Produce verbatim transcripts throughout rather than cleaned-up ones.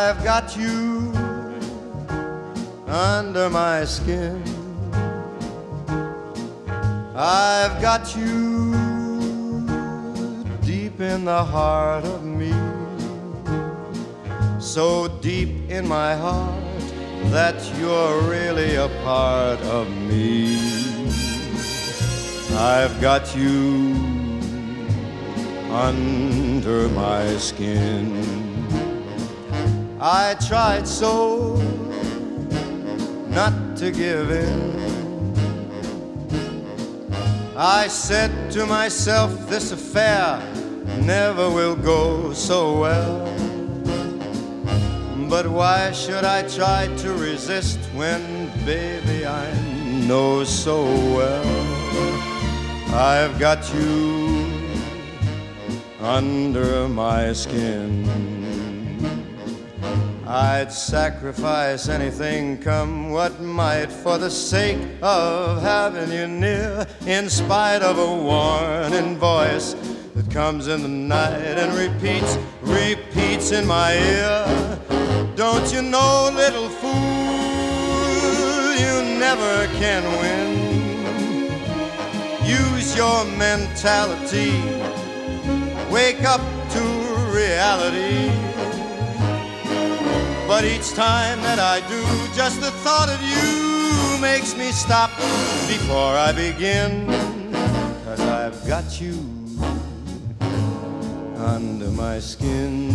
I've got you under my skin. I've got you deep in the heart of me, so deep in my heart that you're really a part of me. I've got you under my skin. I tried so not to give in. I said to myself, this affair never will go so well. But why should I try to resist when, baby, I know so well I've got you under my skin. I'd sacrifice anything, come what might, for the sake of having you near, in spite of a warning voice that comes in the night and repeats, repeats in my ear. Don't you know, little fool, you never can win. Use your mentality, wake up to reality. But each time that I do, just the thought of you makes me stop before I begin. 'Cause I've got you under my skin.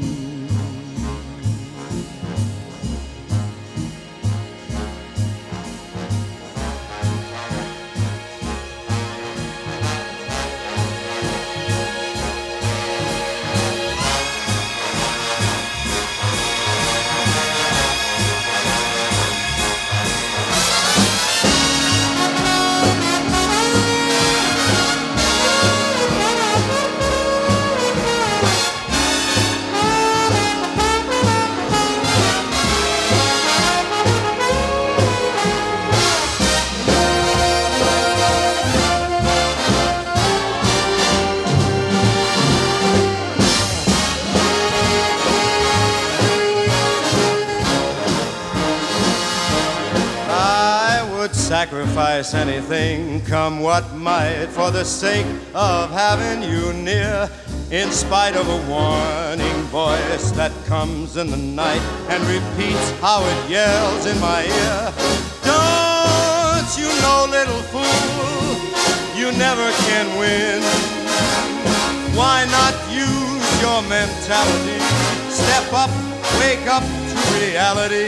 Sacrifice anything, come what might, for the sake of having you near, in spite of a warning voice that comes in the night and repeats how it yells in my ear. Don't you know, little fool, you never can win. Why not use your mentality? Step up, wake up to reality.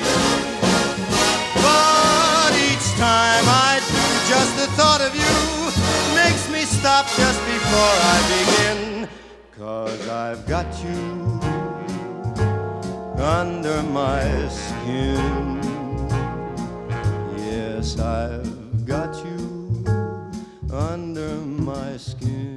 Time I do, just the thought of you makes me stop just before I begin. 'Cause I've got you under my skin. Yes, I've got you under my skin.